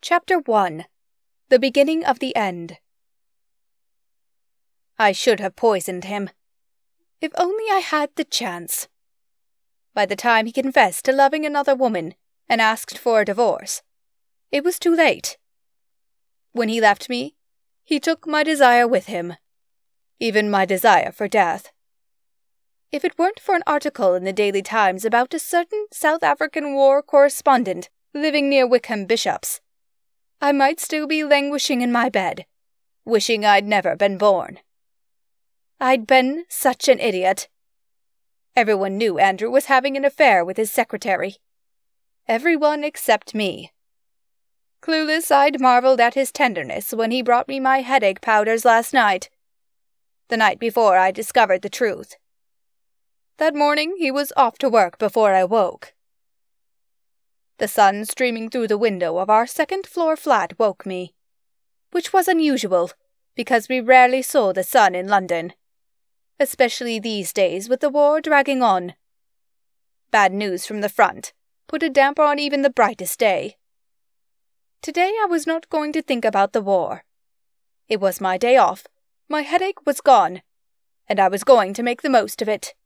Chapter 1. The Beginning of the End. I should have poisoned him. If only I had the chance. By the time he confessed to loving another woman and asked for a divorce, it was too late. When he left me, he took my desire with him, even my desire for death. If it weren't for an article in the Daily Times about a certain South African war correspondent living near Wickham Bishops, I might still be languishing in my bed, wishing I'd never been born. I'd been such an idiot. Everyone knew Andrew was having an affair with his secretary. Everyone except me. Clueless, I'd marveled at his tenderness when he brought me my headache powders last night, the night before I discovered the truth. That morning he was off to work before I woke. The sun streaming through the window of our second-floor flat woke me, which was unusual, because we rarely saw the sun in London, especially these days with the war dragging on. Bad news from the front put a damper on even the brightest day. Today I was not going to think about the war. It was my day off, my headache was gone, and I was going to make the most of it.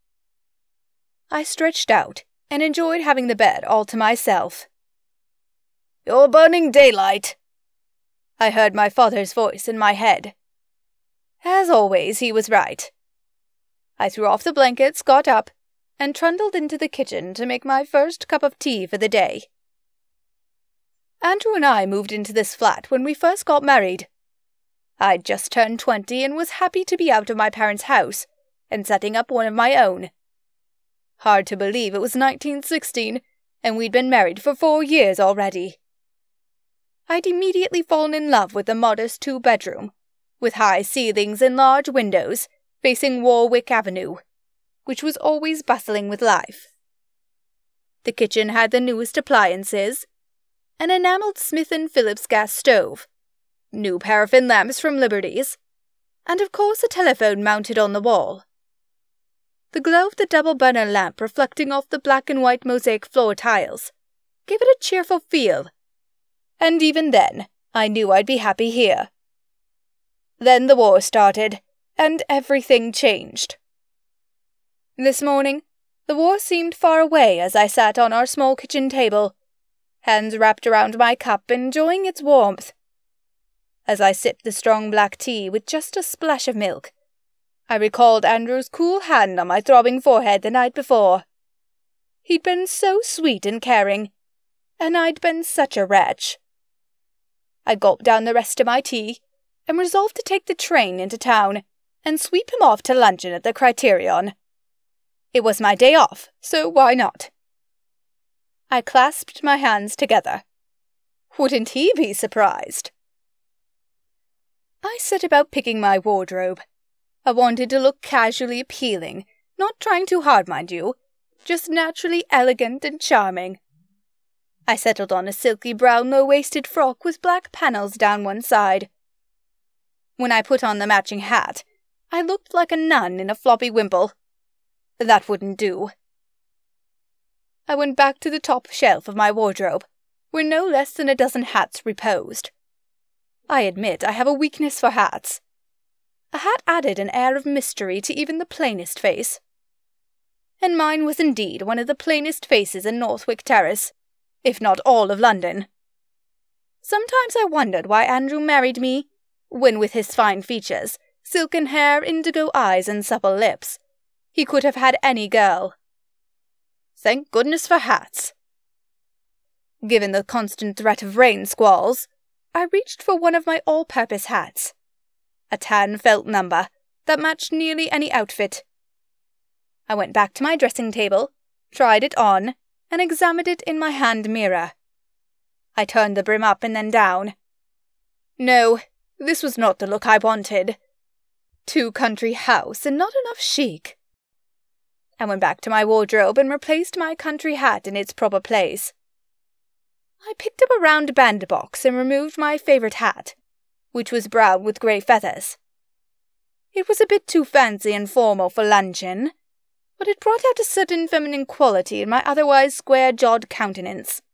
I stretched out and enjoyed having the bed all to myself. "You're burning daylight," I heard my father's voice in my head. As always, he was right. I threw off the blankets, got up, and trundled into the kitchen to make my first cup of tea for the day. Andrew and I moved into this flat when we first got married. I'd just turned 20 and was happy to be out of my parents' house and setting up one of my own. Hard to believe it was 1916, and we'd been married for 4 years already. I'd immediately fallen in love with the modest 2-bedroom, with high ceilings and large windows, facing Warwick Avenue, which was always bustling with life. The kitchen had the newest appliances, an enamelled Smith & Phillips gas stove, new paraffin lamps from Liberty's, and of course a telephone mounted on the wall. The glow of the double-burner lamp reflecting off the black and white mosaic floor tiles gave it a cheerful feel, and even then I knew I'd be happy here. Then the war started, and everything changed. This morning, the war seemed far away as I sat on our small kitchen table, hands wrapped around my cup, enjoying its warmth. As I sipped the strong black tea with just a splash of milk, I recalled Andrew's cool hand on my throbbing forehead the night before. He'd been so sweet and caring, and I'd been such a wretch. I gulped down the rest of my tea and resolved to take the train into town and sweep him off to luncheon at the Criterion. It was my day off, so why not? I clasped my hands together. Wouldn't he be surprised? I set about picking my wardrobe. I wanted to look casually appealing, not trying too hard, mind you, just naturally elegant and charming. I settled on a silky brown low-waisted frock with black panels down one side. When I put on the matching hat, I looked like a nun in a floppy wimple. That wouldn't do. I went back to the top shelf of my wardrobe, where no less than a dozen hats reposed. I admit I have a weakness for hats. A hat added an air of mystery to even the plainest face. And mine was indeed one of the plainest faces in Northwick Terrace, if not all of London. Sometimes I wondered why Andrew married me, when with his fine features, silken hair, indigo eyes, and supple lips, he could have had any girl. Thank goodness for hats. Given the constant threat of rain squalls, I reached for one of my all-purpose hats. A tan felt number that matched nearly any outfit. I went back to my dressing table, tried it on, and examined it in my hand mirror. I turned the brim up and then down. No, this was not the look I wanted. Too country house and not enough chic. I went back to my wardrobe and replaced my country hat in its proper place. I picked up a round bandbox and removed my favourite hat, which was brown with grey feathers. It was a bit too fancy and formal for luncheon, but it brought out a certain feminine quality in my otherwise square-jawed countenance.